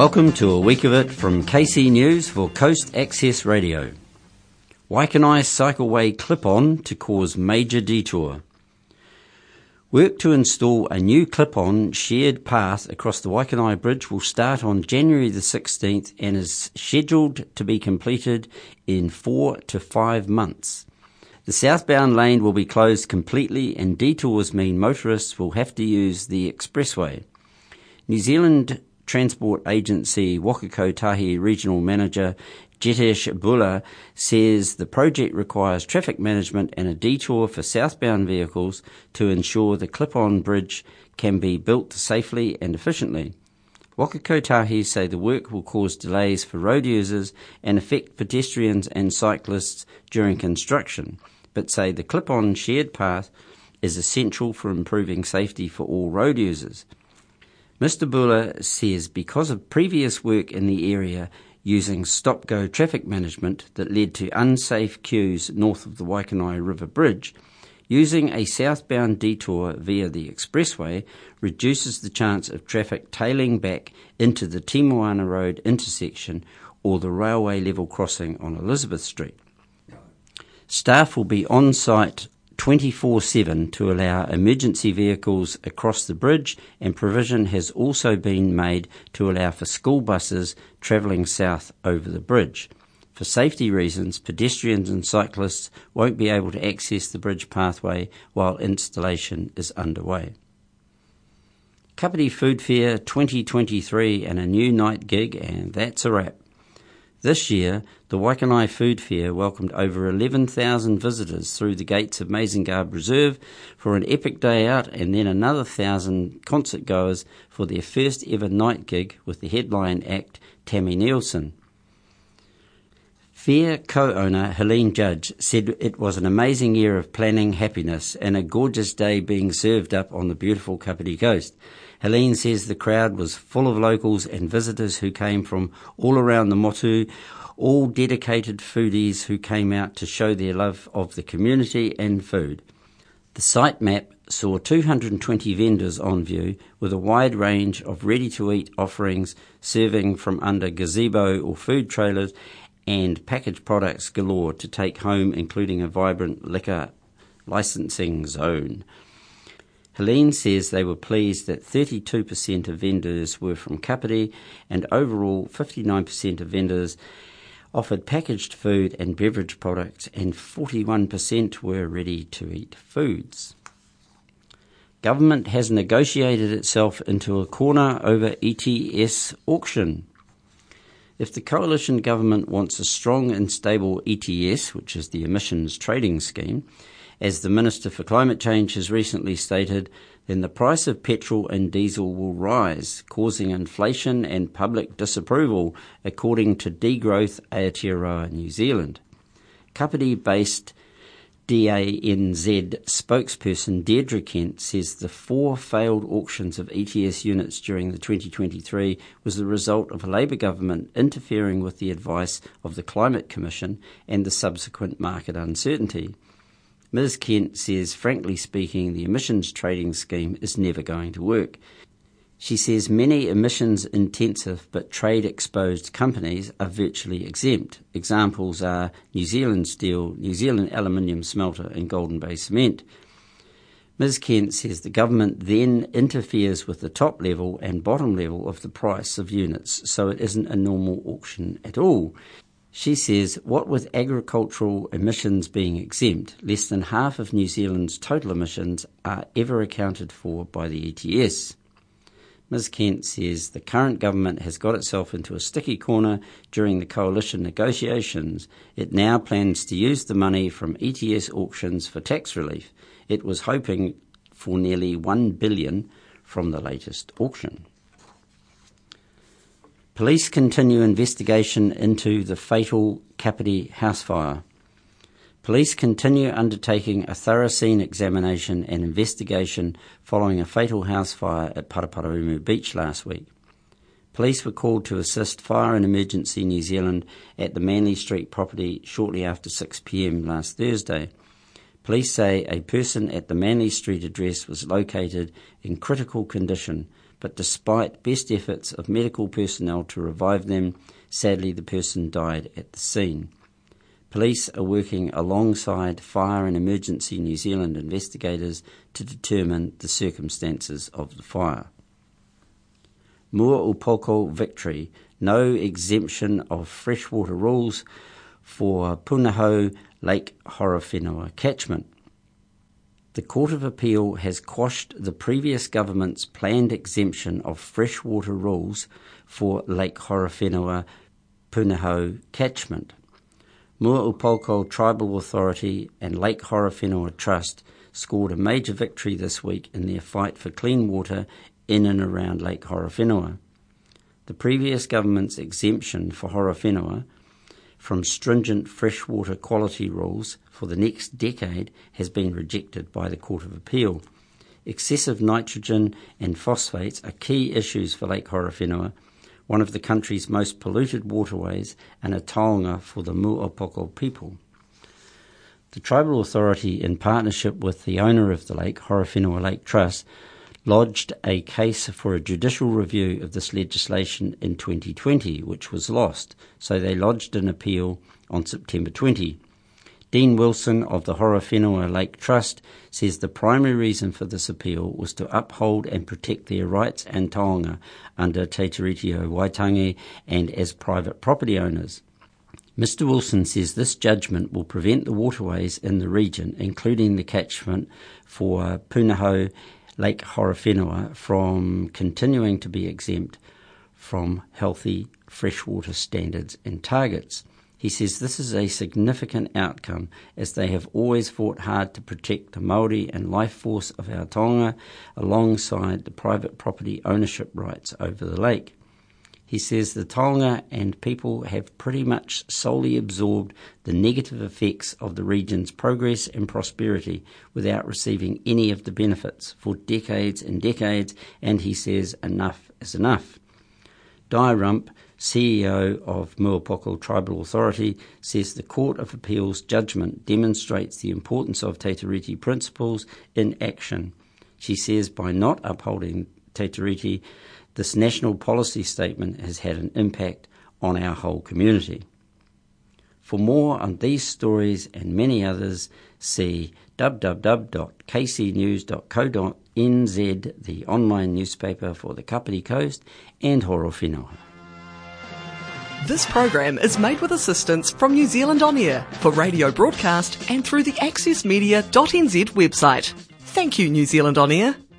Welcome to a week of it from KC News for Coast Access Radio. Waikanai Cycleway clip-on to cause major detour. Work to install a new clip-on shared path across the Waikanai Bridge will start on January the 16th and is scheduled to be completed in 4 to 5 months. The southbound lane will be closed completely and detours mean motorists will have to use the expressway. New Zealand Transport Agency Waka Kotahi Regional Manager Jitesh Bula says the project requires traffic management and a detour for southbound vehicles to ensure the clip-on bridge can be built safely and efficiently. Waka Kotahi say the work will cause delays for road users and affect pedestrians and cyclists during construction, but say the clip-on shared path is essential for improving safety for all road users. Mr. Bula says because of previous work in the area using stop-go traffic management that led to unsafe queues north of the Waikanai River Bridge, using a southbound detour via the expressway reduces the chance of traffic tailing back into the Timoana Road intersection or the railway level crossing on Elizabeth Street. Staff will be on site 24/7 to allow emergency vehicles across the bridge, and provision has also been made to allow for school buses travelling south over the bridge. For safety reasons, pedestrians and cyclists won't be able to access the bridge pathway while installation is underway. Kapiti Food Fair 2023 and a new night gig, and that's a wrap. This year, the Waikanai Food Fair welcomed over 11,000 visitors through the gates of Mazengarb Reserve for an epic day out, and then another 1,000 concert goers for their first ever night gig with the headline act Tammy Nielsen. Fair co-owner Helene Judge said it was an amazing year of planning, happiness and a gorgeous day being served up on the beautiful Kapiti coast. Helene says the crowd was full of locals and visitors who came from all around the motu, all dedicated foodies who came out to show their love of the community and food. The site map saw 220 vendors on view with a wide range of ready-to-eat offerings serving from under gazebo or food trailers and packaged products galore to take home, including a vibrant liquor licensing zone. Helene says they were pleased that 32% of vendors were from Kapiti and overall 59% of vendors offered packaged food and beverage products and 41% were ready-to-eat foods. Government has negotiated itself into a corner over ETS auction. If the coalition government wants a strong and stable ETS, which is the emissions trading scheme, as the Minister for Climate Change has recently stated, then the price of petrol and diesel will rise, causing inflation and public disapproval, according to Degrowth Aotearoa New Zealand. Kapiti-based DANZ spokesperson Deirdre Kent says the 4 failed auctions of ETS units during the 2023 was the result of a Labour government interfering with the advice of the Climate Commission and the subsequent market uncertainty. Ms. Kent says, frankly speaking, the emissions trading scheme is never going to work. She says many emissions-intensive but trade-exposed companies are virtually exempt. Examples are New Zealand Steel, New Zealand Aluminium Smelter and Golden Bay Cement. Ms. Kent says the government then interferes with the top level and bottom level of the price of units, so it isn't a normal auction at all. She says, what with agricultural emissions being exempt, less than half of New Zealand's total emissions are ever accounted for by the ETS. Ms. Kent says the current government has got itself into a sticky corner during the coalition negotiations. It now plans to use the money from ETS auctions for tax relief. It was hoping for nearly $1 billion from the latest auction. Police continue investigation into the fatal Kapiti house fire. Police continue undertaking a thorough scene examination and investigation following a fatal house fire at Paraparaumu Beach last week. Police were called to assist Fire and Emergency New Zealand at the Manly Street property shortly after 6 p.m. last Thursday. Police say a person at the Manly Street address was located in critical condition, but despite best efforts of medical personnel to revive them, sadly the person died at the scene. Police are working alongside Fire and Emergency New Zealand investigators to determine the circumstances of the fire. Mua-Upoko victory, no exemption of freshwater rules for Punahou Lake Horowhenua catchment. The Court of Appeal has quashed the previous government's planned exemption of freshwater rules for Lake Horowhenua Punahou catchment. Mua-Upoko Tribal Authority and Lake Horowhenua Trust scored a major victory this week in their fight for clean water in and around Lake Horowhenua. The previous government's exemption for Horowhenua from stringent freshwater quality rules for the next decade has been rejected by the Court of Appeal. Excessive nitrogen and phosphates are key issues for Lake Horowhenua, one of the country's most polluted waterways and a taonga for the Mua-Upoko people. The Tribal Authority, in partnership with the owner of the lake, Horowhenua Lake Trust, lodged a case for a judicial review of this legislation in 2020, which was lost, so they lodged an appeal on September 20. Dean Wilson of the Horowhenua Lake Trust says the primary reason for this appeal was to uphold and protect their rights and taonga under Te Tiriti o Waitangi and as private property owners. Mr Wilson says this judgment will prevent the waterways in the region, including the catchment for Punahou Lake Horowhenua, from continuing to be exempt from healthy freshwater standards and targets. He says this is a significant outcome as they have always fought hard to protect the Māori and life force of our taonga alongside the private property ownership rights over the lake. He says the taonga and people have pretty much solely absorbed the negative effects of the region's progress and prosperity without receiving any of the benefits for decades and decades, and he says enough is enough. Di Rump, CEO of Mua-Upoko Tribal Authority, says the Court of Appeal's judgment demonstrates the importance of Te Tiriti principles in action. She says by not upholding Te Tiriti, this national policy statement has had an impact on our whole community. For more on these stories and many others, see www.kcnews.co.nz, the online newspaper for the Kapiti Coast and Horowhenua. This program is made with assistance from New Zealand On Air for radio broadcast and through the accessmedia.nz website. Thank you, New Zealand On Air.